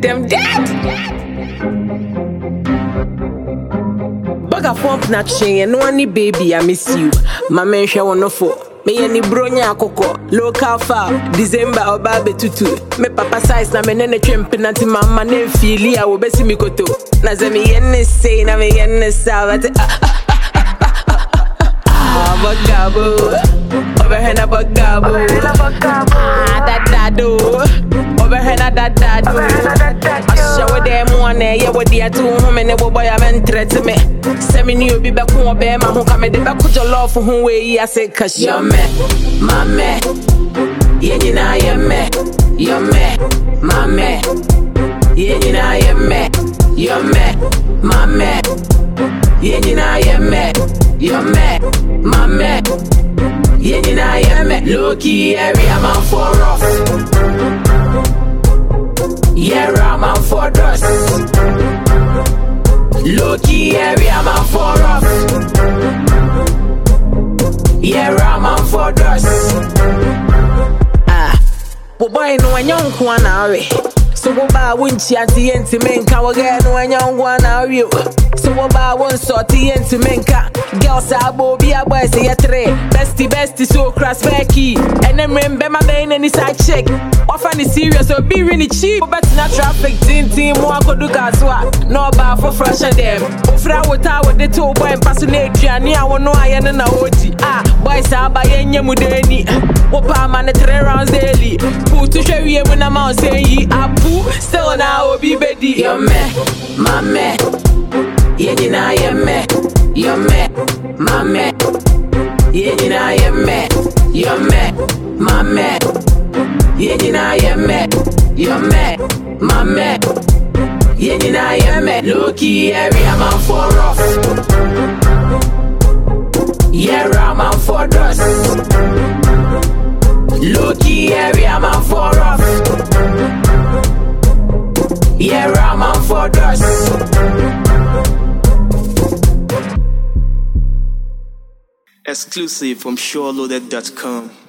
them dead. Baga form na chain, no any baby, I miss you. My man shall want no for. Me any bronya koko, local foul, December or baby tutu. Me papa size na me nene chempe nanti mama ne fili I will besi mi koto. Na ze me yenne say na me yenne savate. Bagabo, overhead a bagabo. Dadado, overhead a dadado. I show them one yeah, what they are two women, a boy, I'm interested me. Semi new be back home, bear my home, come in the back with your love for whom way I say, cause you're me, my man. Yeah, you know, you're me, my man. Yeah, you know, you're me, my man. Yeah, you know, you're me, my man. Yeah, you know, low-key area, man, for rough. Yeah, man, for dust. Low-key area, man, for rough. Yeah, man, for dust. Boy, no one young one away. So what about when she at the end to make our girl no one young one are you? So what about one sort the end to make girls are be a boy say a three bestie so cross Becky and then remember my main and side check. Often is serious or be really cheap, but not traffic team more could do gaswa. No about for fresh and them. Ofra what I would the two boy and passionate journey. I want no iron and a OG. Boys are by any mudeni. Opa man at 3 rounds daily. Put to show you when I'm out saying ye up. Still now be ready. You're me, my man. Yeah, you know you're me, my man. Yeah, you know you're me, my man. Yeah, you know you're me, my man. Yeah, you know you're me. Low-key area, man, for rough. Yeah, man, for dust. Low-key area, man, for rough. Yeah, man, for dust. Exclusive from SureLoaded.com.